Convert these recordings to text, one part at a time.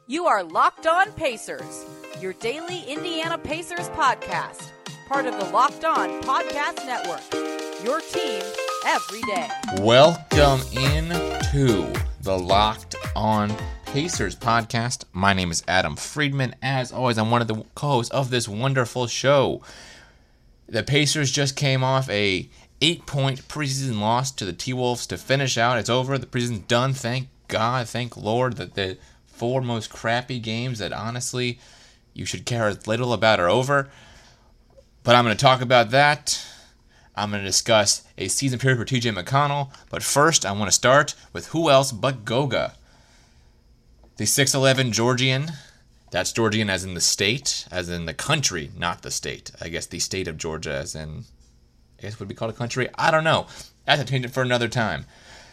You are Locked On Pacers, your daily Indiana Pacers podcast, part of the Locked On Podcast Network, your team every day. Welcome into the Locked On Pacers podcast. My name is Adam Friedman. As always, I'm one of the co-hosts of this wonderful show. The Pacers just came off a 8-point preseason loss to the T-Wolves to finish out. It's over. The preseason's done. Thank God, thank Lord that the four most crappy games that honestly you should care as little about are over. But I'm going to talk about that. I'm going to discuss a season period for TJ McConnell. But first, I want to start with who else but Goga. The 6'11 Georgian. That's Georgian as in the state, as in the country, not the state. I guess the state of Georgia as in, I guess would be called a country? I don't know. That's a tangent for another time.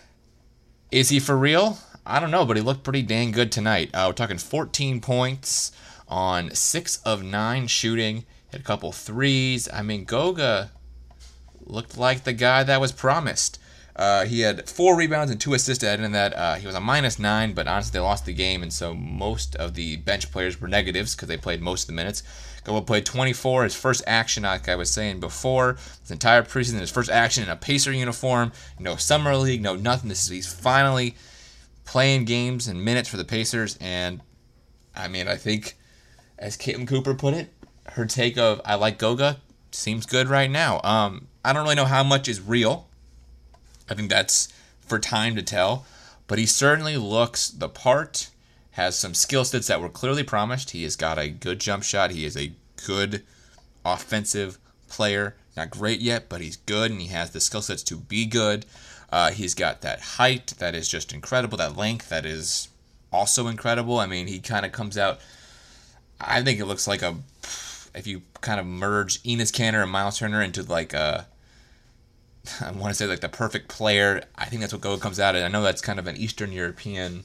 Is he for real? I don't know, but he looked pretty dang good tonight. We're talking 14 points on 6 of 9 shooting. Hit a couple threes. I mean, Goga looked like the guy that was promised. He had 4 rebounds and 2 assists at the end of that. He was a -9, but honestly, they lost the game, and so most of the bench players were negatives because they played most of the minutes. Goga played 24, his first action, like I was saying before, his entire preseason, his first action in a Pacer uniform, no summer league, no nothing. He's finally playing games and minutes for the Pacers, and I mean, I think, as Caitlin Cooper put it, her take of "I like Goga" seems good right now. I don't really know how much is real. I think that's for time to tell, but he certainly looks the part, has some skill sets that were clearly promised. He has got a good jump shot. He is a good offensive player. Not great yet, but he's good, and he has the skill sets to be good. He's got that height that is just incredible, that length that is also incredible. I mean, he kind of comes out, I think it looks like if you kind of merge Enes Kanter and Miles Turner into like I want to say like the perfect player. I think that's what Goga comes out at. I know that's kind of an Eastern European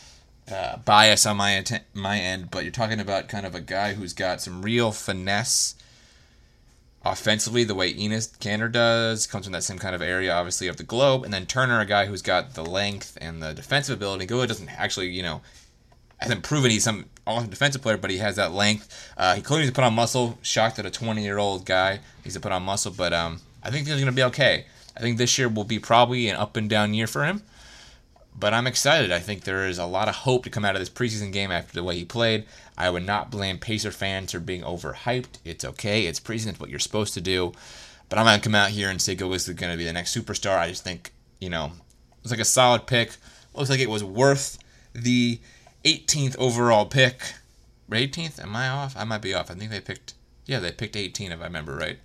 bias on my end, but you're talking about kind of a guy who's got some real finesse offensively, the way Enes Kanter does, comes from that same kind of area, obviously, of the globe. And then Turner, a guy who's got the length and the defensive ability. Goga doesn't actually, hasn't proven he's some awesome defensive player, but he has that length. He clearly needs to put on muscle. Shocked that a 20-year-old guy needs to put on muscle, but I think things are going to be okay. I think this year will be probably an up and down year for him, but I'm excited. I think there is a lot of hope to come out of this preseason game after the way he played. I would not blame Pacer fans for being overhyped. It's okay. It's preseason. It's what you're supposed to do. But I'm not going to come out here and say Goga's going to be the next superstar. I just think, it's like a solid pick. Looks like it was worth the 18th overall pick. 18th? Am I off? I might be off. I think they picked 18 if I remember right.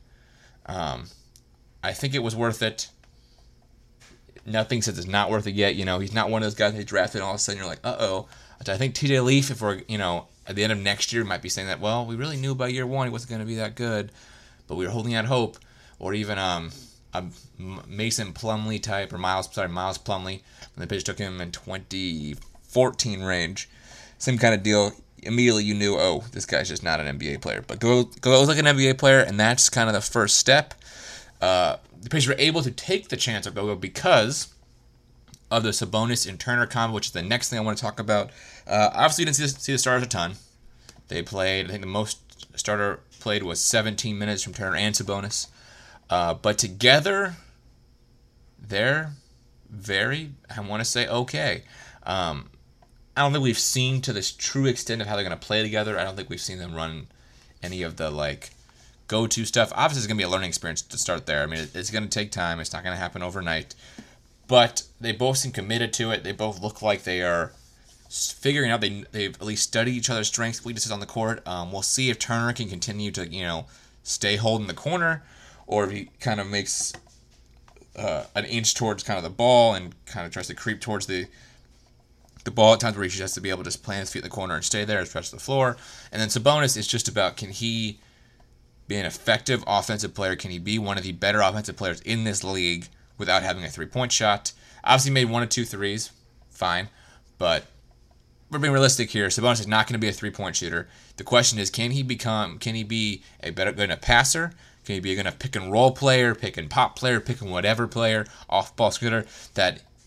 I think it was worth it. Nothing says it's not worth it yet. He's not one of those guys they drafted and all of a sudden you're like, uh-oh. I think TJ Leaf, if we're, at the end of next year, might be saying that, well, we really knew by year one he wasn't going to be that good, but we were holding out hope. Or even a Mason Plumlee type, or Miles Plumlee, when the pitch took him in 2014 range. Same kind of deal. Immediately you knew, oh, this guy's just not an NBA player. But goes like an NBA player, and that's kind of the first step. The Pacers were able to take the chance of Goga because of the Sabonis and Turner combo, which is the next thing I want to talk about. Obviously, you didn't see the starters a ton. They played, I think the most starter played was 17 minutes from Turner and Sabonis. But together, they're very, I want to say, okay. I don't think we've seen to this true extent of how they're going to play together. I don't think we've seen them run any of the, go-to stuff. Obviously, it's going to be a learning experience to start there. I mean, it's going to take time. It's not going to happen overnight. But they both seem committed to it. They both look like they are figuring out. They've at least studied each other's strengths, weaknesses on the court. We'll see if Turner can continue to, stay holding the corner, or if he kind of makes an inch towards kind of the ball and kind of tries to creep towards the ball at times where he just has to be able to just plant his feet in the corner and stay there and stretch the floor. And then Sabonis is just about, can he be an effective offensive player? Can he be one of the better offensive players in this league without having a three-point shot? Obviously made 1 or 2 threes, fine, but we're being realistic here. Sabonis is not going to be a three-point shooter. The question is, can he be a better good enough passer? Can he be a good enough pick and roll player, pick and pop player, pick and whatever player, off-ball scooter that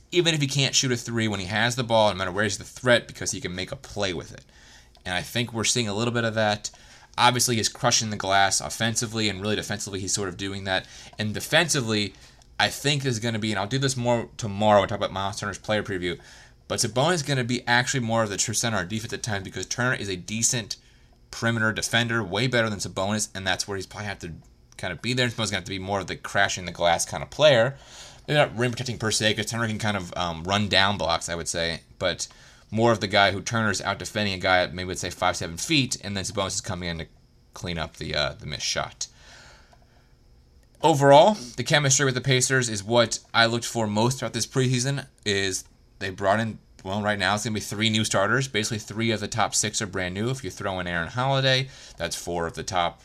even if he can't shoot a three when he has the ball, no matter where he's the threat, because he can make a play with it. And I think we're seeing a little bit of that. Obviously, he's crushing the glass offensively, and really defensively, he's sort of doing that. And defensively, I think there's going to be, and I'll do this more tomorrow when I talk about Miles Turner's player preview, but Sabonis is going to be actually more of the true center on defense at times because Turner is a decent perimeter defender, way better than Sabonis, and that's where he's probably have to kind of be there. Sabonis is going to have to be more of the crashing the glass kind of player. Maybe not rim protecting per se, because Turner can kind of run down blocks, I would say, but more of the guy who Turner's out defending a guy at maybe would say 5-7 feet, and then Sabonis is coming in to clean up the missed shot. Overall, the chemistry with the Pacers is what I looked for most throughout this preseason. Is they brought in, well, right now it's going to be 3 new starters. Basically, 3 of the top 6 are brand new. If you throw in Aaron Holiday, that's 4 of the top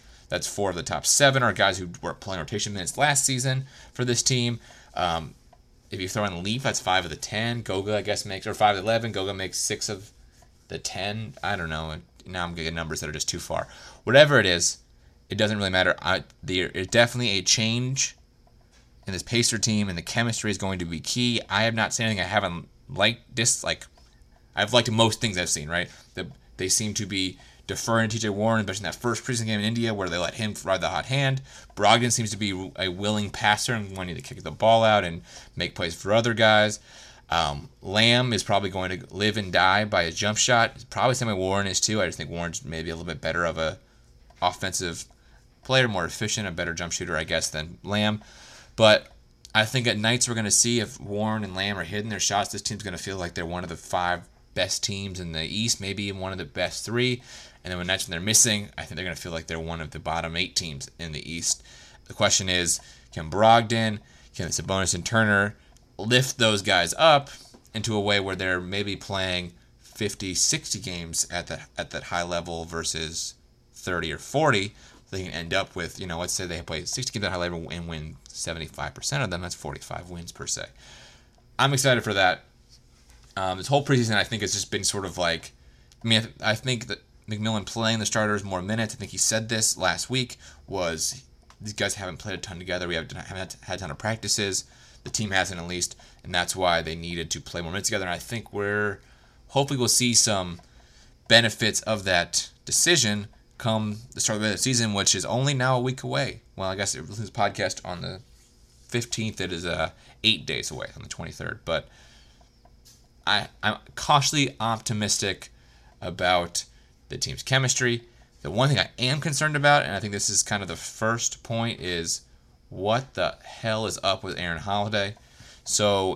7 are guys who were playing rotation minutes last season for this team. If you throw in Leaf, that's 5 of the 10. Goga, I guess, makes, or 5 of the 11. Goga makes 6 of the 10. I don't know. Now I'm getting numbers that are just too far. Whatever it is, it doesn't really matter. There's definitely a change in this Pacer team, and the chemistry is going to be key. I have not seen anything I haven't liked. I've liked most things I've seen, right? They seem to be deferring to TJ Warren, especially in that first preseason game in India where they let him ride the hot hand. Brogdon seems to be a willing passer and wanting to kick the ball out and make plays for other guys. Lamb is probably going to live and die by a jump shot. Probably same way Warren is too. I just think Warren's maybe a little bit better of a offensive player, more efficient, a better jump shooter, I guess, than Lamb. But I think at nights we're going to see if Warren and Lamb are hitting their shots, this team's going to feel like they're one of the 5 best teams in the East, maybe even one of the best 3. And then when nights when they're missing, I think they're going to feel like they're one of the bottom 8 teams in the East. The question is, can Brogdon, can Sabonis and Turner lift those guys up into a way where they're maybe playing 50, 60 games at that high level versus 30 or 40? They can end up with, let's say they play 60 games at high level and win 75% of them. That's 45 wins per se. I'm excited for that. This whole preseason, I think, has just been sort of like, I think that McMillan playing the starters more minutes, I think he said this last week, was these guys haven't played a ton together. We haven't had a ton of practices. The team hasn't, at least, and that's why they needed to play more minutes together. And I think hopefully we'll see some benefits of that decision come the start of the season, which is only now a week away. Well, I guess this podcast on the 15th. It is 8 days away on the 23rd. But I'm cautiously optimistic about the team's chemistry. The one thing I am concerned about, and I think this is kind of the first point, is what the hell is up with Aaron Holiday? So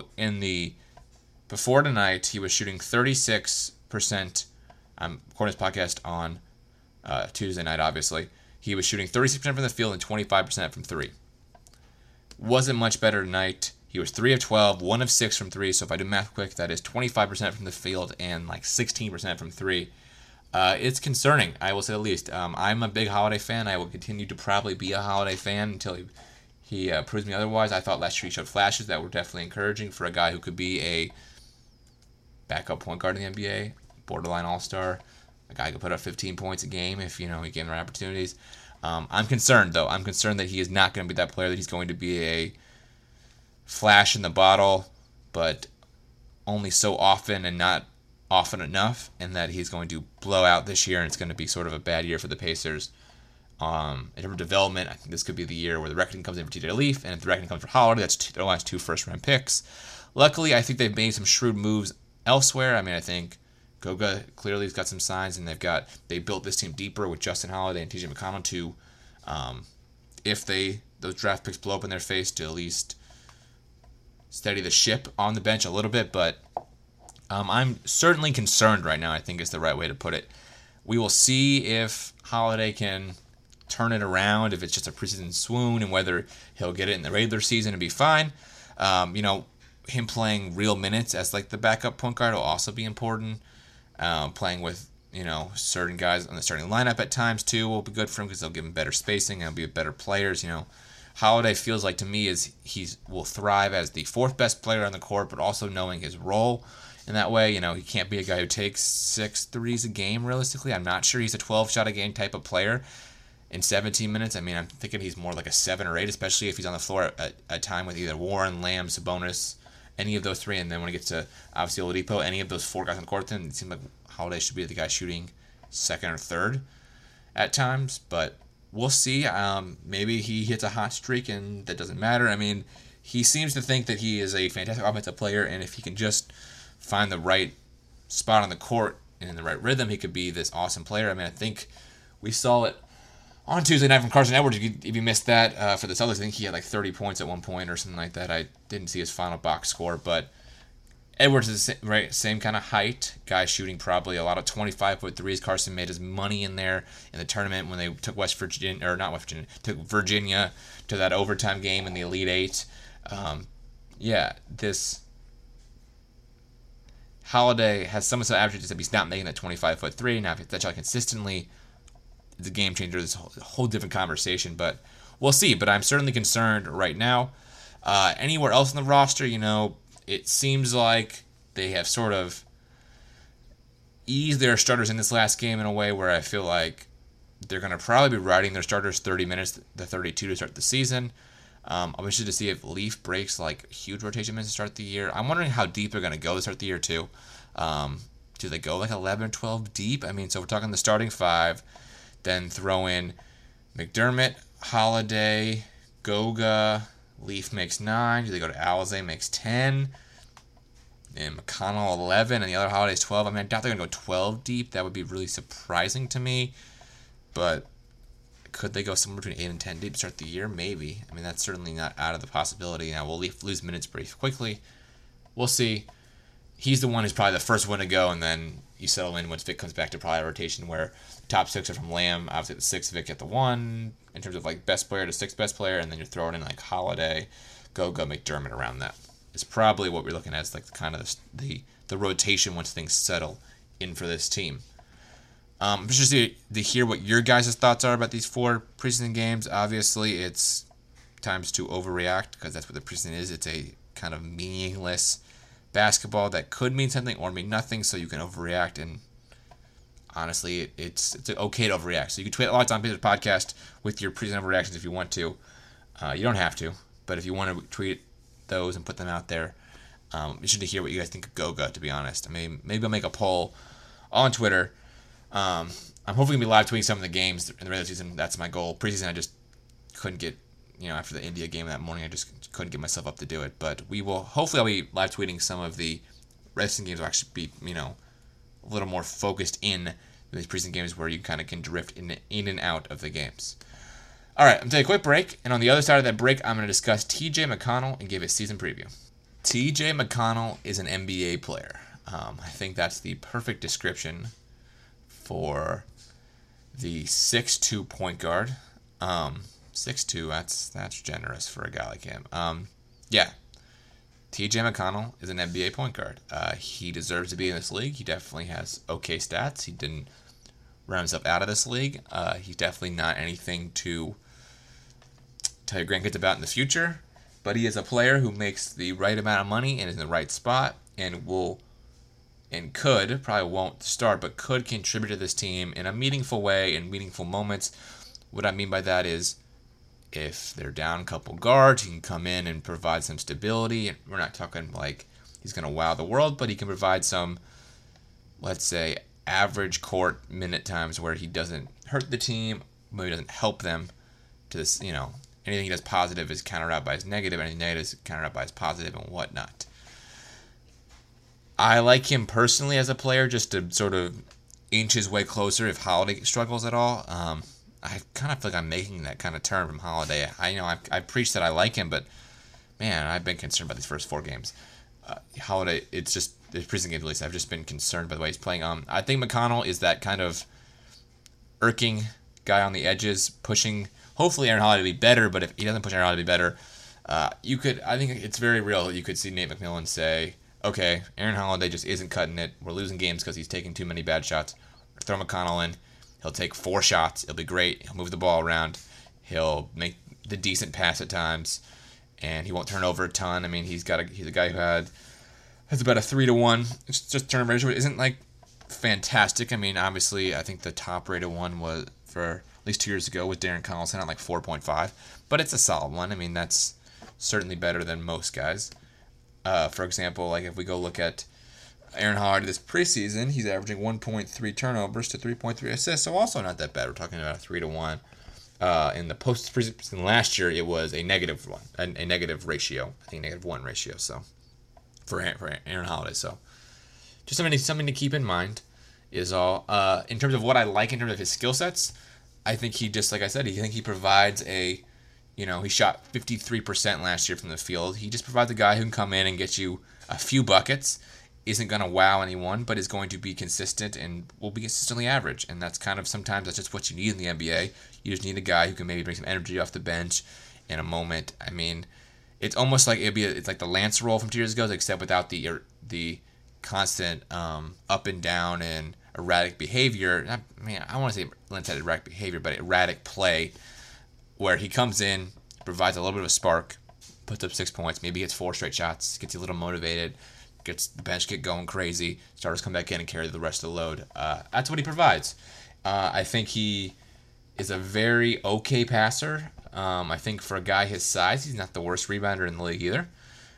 before tonight, he was shooting 36%. I'm recording this podcast on Tuesday night, obviously. He was shooting 36% from the field and 25% from 3. Wasn't much better tonight. He was 3 of 12, 1 of 6 from 3. So if I do math quick, that is 25% from the field and like 16% from 3. It's concerning, I will say the least. I'm a big Holiday fan. I will continue to probably be a Holiday fan until he proves me otherwise. I thought last year he showed flashes that were definitely encouraging for a guy who could be a backup point guard in the NBA, borderline all-star, a guy who could put up 15 points a game if he gave the right opportunities. I'm concerned, though. I'm concerned that he is not going to be that player, that he's going to be a flash in the bottle, but only so often and not often enough, and that he's going to blow out this year, and it's going to be sort of a bad year for the Pacers. In terms of development, I think this could be the year where the reckoning comes in for TJ Leaf, and if the reckoning comes for Holiday, that's their last 2 first-round picks. Luckily, I think they've made some shrewd moves elsewhere. I think Goga clearly has got some signs, and they built this team deeper with Justin Holiday and TJ McConnell to, if those draft picks blow up in their face, to at least steady the ship on the bench a little bit. But I'm certainly concerned right now, I think is the right way to put it. We will see if Holiday can turn it around, if it's just a preseason swoon, and whether he'll get it in the regular season and be fine. Him playing real minutes as like the backup point guard will also be important. Playing with certain guys on the starting lineup at times too will be good for him, because they'll give him better spacing and be better players. Holiday feels like to me he will thrive as the 4th best player on the court, but also knowing his role in that way. He can't be a guy who takes 6 threes a game realistically. I'm not sure he's a 12-shot a game type of player in 17 minutes. I'm thinking he's more like a 7 or 8, especially if he's on the floor at a time with either Warren, Lamb, Sabonis, any of those three, and then when it gets to obviously Oladipo, any of those four guys on the court, then it seems like Holiday should be the guy shooting second or third at times, but we'll see. Maybe he hits a hot streak and that doesn't matter. I mean, he seems to think that he is a fantastic offensive player, and if he can just find the right spot on the court and in the right rhythm, he could be this awesome player. I mean, I think we saw it on Tuesday night from Carson Edwards. If you missed that for the Celtics, I think he had like 30 points at one point or something like that. I didn't see his final box score, but Edwards is the same kind of height. Guy shooting probably a lot of 25-foot threes. Carson made his money in there in the tournament when they took took Virginia to that overtime game in the Elite Eight. This Holiday has some of the averages that he's not making that 25-foot three. Now, if that's shot consistently, it's a game changer. This whole different conversation, but we'll see. But I'm certainly concerned right now. Anywhere else in the roster, it seems like they have sort of eased their starters in this last game in a way where I feel like they're going to probably be riding their starters 30 minutes, the 32 to start the season. I'm interested to see if Leaf breaks like huge rotation minutes to start the year. I'm wondering how deep they're going to go to start the year too. Do they go like 11 or 12 deep? I mean, so we're talking the starting five, then throw in McDermott, Holiday, Goga. Leaf makes 9. Do they go to Alizé, makes 10? And McConnell 11, and the other Holiday's 12. I mean, I doubt they're going to go 12 deep. That would be really surprising to me. But could they go somewhere between 8 and 10 deep to start the year? Maybe. I mean, that's certainly not out of the possibility. Now, will Leaf lose minutes pretty quickly? We'll see. He's the one who's probably the first one to go, and then you settle in once Vic comes back to probably a rotation where the top 6 are from Lamb, obviously the 6th Vic at the 1, in terms of like best player to 6th best player, and then you're throwing in like Holiday, Goga, McDermott around that. Is probably what we're looking at as like kind of the rotation once things settle in for this team. I'm interested to hear what your guys' thoughts are about these 4 preseason games. Obviously, it's times to overreact because that's what the preseason is. It's a kind of meaningless basketball that could mean something or mean nothing, so you can overreact. And honestly, it's okay to overreact. So you can tweet Locked On Pacers podcast with your preseason overreactions if you want to. You don't have to, but if you want to tweet those and put them out there, I'm interested to hear what you guys think of Goga, to be honest. I mean, maybe I'll make a poll on Twitter. I'm hopefully going to be live tweeting some of the games in the regular season. That's my goal. Preseason, I just couldn't get, after the India game that morning, I just couldn't get myself up to do it. But we will, hopefully I'll be live tweeting some of the regular games. Will actually be, a little more focused in these preseason games where you kind of can drift in and out of the games. All right, I'm going to take a quick break, and on the other side of that break, I'm going to discuss T.J. McConnell and give a season preview. T.J. McConnell is an NBA player. I think that's the perfect description for the 6'2" point guard. 6'2", that's generous for a guy like him. T.J. McConnell is an NBA point guard. He deserves to be in this league. He definitely has okay stats. He didn't run himself out of this league. He's definitely not anything to tell your grandkids about in the future, but he is a player who makes the right amount of money and is in the right spot and probably won't start, but could contribute to this team in a meaningful way in meaningful moments. What I mean by that is if they're down a couple guards, he can come in and provide some stability. We're not talking like he's going to wow the world, but he can provide some, let's say, average court minute times where he doesn't hurt the team, maybe doesn't help them to this, anything he does positive is countered out by his negative, anything negative is countered out by his positive and whatnot. I like him personally as a player just to sort of inch his way closer if Holiday struggles at all. I kind of feel like I'm making that kind of turn from Holiday. I preached that I like him, but man, I've been concerned about these first 4 games. Holiday, it's just the preseason games at least. I've just been concerned by the way he's playing. I think McConnell is that kind of irking guy on the edges, pushing. Hopefully, Aaron Holiday to be better, but if he doesn't push Aaron Holiday to be better, I think it's very real that you could see Nate McMillan say, okay, Aaron Holiday just isn't cutting it. We're losing games because he's taking too many bad shots. Throw McConnell in. He'll take 4 shots. It'll be great. He'll move the ball around. He'll make the decent pass at times, and he won't turn over a ton. I mean, he's a guy who has about a 3-to-1. It's just turnover ratio isn't like fantastic. I mean, obviously, I think the top rated one was for at least 2 years ago with Darren Collison at like 4.5, but it's a solid one. I mean, that's certainly better than most guys. For example, like if we go look at Aaron Holiday this preseason, he's averaging 1.3 turnovers to 3.3 assists, so also not that bad. We're talking about a 3-to-1. In the preseason last year, it was a negative one, a negative ratio. I think -1 ratio. So for Aaron Holiday, so just something to keep in mind is all. In terms of what I like in terms of his skill sets, I think he just, like I said, I think he provides he shot 53% last year from the field. He just provides a guy who can come in and get you a few buckets. Isn't going to wow anyone, but is going to be consistent and will be consistently average. And that's kind of sometimes that's just what you need in the NBA. You just need a guy who can maybe bring some energy off the bench in a moment. I mean, it's almost like it's like the Lance role from 2 years ago, except without the constant up and down and erratic behavior. I want to say Lance had erratic behavior, but erratic play where he comes in, provides a little bit of a spark, puts up 6 points, maybe gets 4 straight shots, gets you a little motivated, gets the bench get going crazy, starters come back in and carry the rest of the load. That's what he provides. I think he is a very okay passer. I think for a guy his size, he's not the worst rebounder in the league either.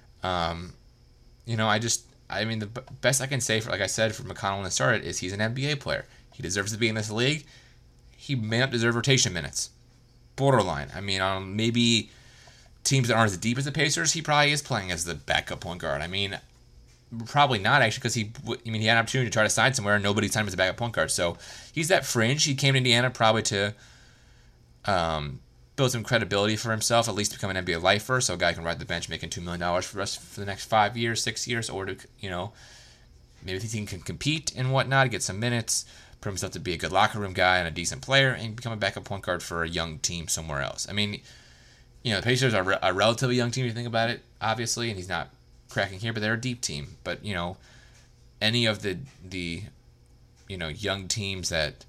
The best I can say, like I said, for McConnell when it started, is he's an NBA player. He deserves to be in this league. He may not deserve rotation minutes. Borderline. Maybe teams that aren't as deep as the Pacers, he probably is playing as the backup point guard. Probably not, actually, because he had an opportunity to try to sign somewhere and nobody signed him as a backup point guard. So he's that fringe. He came to Indiana probably to build some credibility for himself, at least become an NBA lifer, so a guy can ride the bench making $2 million for the next 5 years, 6 years, or to, maybe if he can compete and whatnot, get some minutes, prove himself to be a good locker room guy and a decent player, and become a backup point guard for a young team somewhere else. The Pacers are a relatively young team if you think about it, obviously, and he's not cracking here, but they're a deep team. But any of the young teams that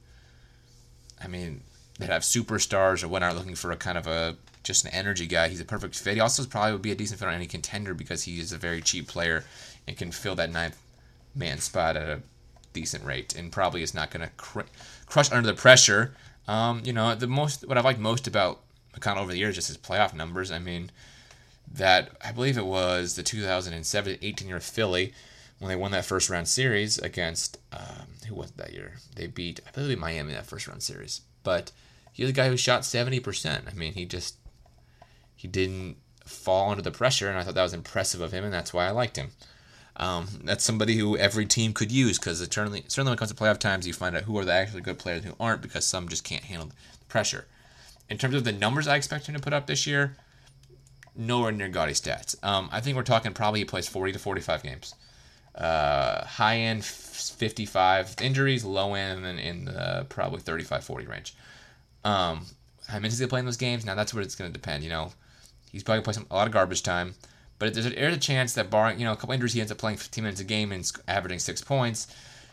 that have superstars or whatnot, looking for a kind of just an energy guy, he's a perfect fit. He also probably would be a decent fit on any contender because he is a very cheap player and can fill that 9th man spot at a decent rate, and probably is not going to crush under the pressure. What I've liked most about McConnell over the years is just his playoff numbers. That I believe it was the 2007 18-year Philly when they won that first round series against who was it that year? They beat, I believe, Miami in that first round series. But he was a guy who shot 70%. He didn't fall under the pressure, and I thought that was impressive of him, and that's why I liked him. That's somebody who every team could use, because certainly when it comes to playoff times, you find out who are the actually good players and who aren't, because some just can't handle the pressure. In terms of the numbers I expect him to put up this year, nowhere near gaudy stats. I think we're talking probably he plays 40 to 45 games. High end 55 injuries, low end in the probably 35-40 range. How many is he playing those games? Now that's where it's going to depend. He's probably going to play a lot of garbage time, but there's a chance that barring a couple injuries, he ends up playing 15 minutes a game and averaging 6 points.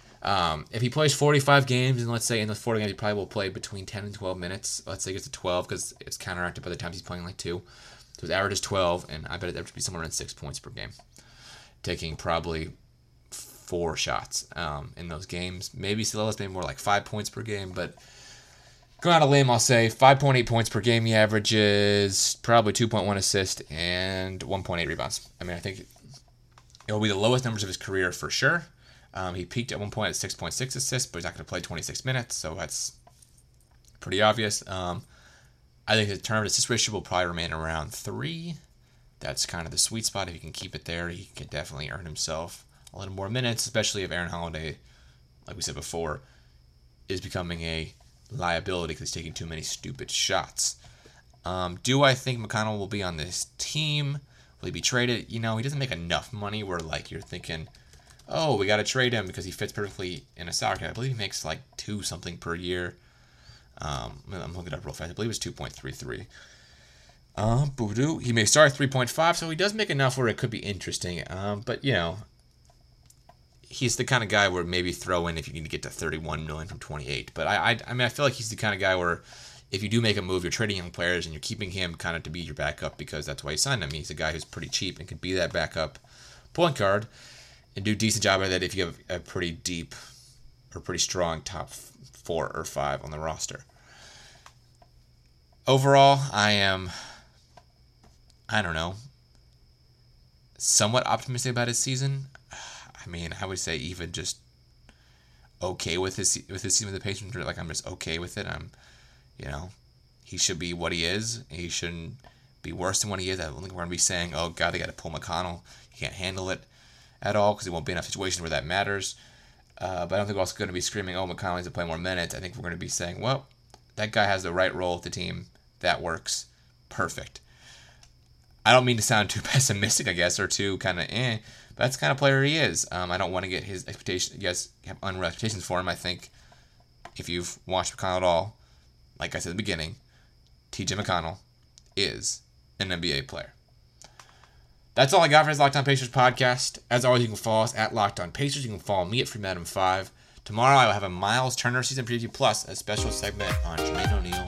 If he plays 45 games, and let's say in the 40 games he probably will play between 10 and 12 minutes. Let's say he gets to 12 because it's counteracted by the times he's playing like 2. So his average is 12, and I bet it would be somewhere around 6 points per game, taking probably 4 shots in those games. Maybe Silas, maybe more like 5 points per game, but going out on a limb, I'll say 5.8 points per game he averages, probably 2.1 assists, and 1.8 rebounds. I think it will be the lowest numbers of his career for sure. He peaked at one point at 6.6 assists, but he's not going to play 26 minutes, so that's pretty obvious. I think the turnover to assist ratio will probably remain around 3. That's kind of the sweet spot. If he can keep it there, he can definitely earn himself a little more minutes, especially if Aaron Holiday, like we said before, is becoming a liability because he's taking too many stupid shots. Do I think McConnell will be on this team? Will he be traded? He doesn't make enough money where you're thinking, oh, we got to trade him because he fits perfectly in a salary cap. I believe he makes 2 something per year. I'm looking it up real fast. I believe it's 2.33. He may start at 3.5, so he does make enough where it could be interesting. But he's the kind of guy where maybe throw in if you need to get to 31 million from 28. But I feel like he's the kind of guy where if you do make a move, you're trading young players and you're keeping him kind of to be your backup because that's why you signed him. He's a guy who's pretty cheap and could be that backup point guard and do a decent job at that if you have a pretty deep or pretty strong top 4 or 5 on the roster. Overall, I don't know, somewhat optimistic about his season. I mean, I would say even just okay with his season with the Pacers. Like, I'm just okay with it. He should be what he is. He shouldn't be worse than what he is. I don't think we're going to be saying, oh, God, they got to pull McConnell. He can't handle it at all because he won't be in a situation where that matters. But I don't think we're also going to be screaming, oh, McConnell needs to play more minutes. I think we're going to be saying, well, that guy has the right role with the team. That works. Perfect. I don't mean to sound too pessimistic, I guess, or too kind of but that's the kind of player he is. I don't want to get his expectations. You guys have unreal expectations for him. I think if you've watched McConnell at all, like I said at the beginning, TJ McConnell is an NBA player. That's all I got for this Locked On Pacers podcast. As always, you can follow us at Locked On Pacers. You can follow me at FreemanAdam5. Tomorrow, I will have a Miles Turner season preview plus a special segment on Jermaine O'Neal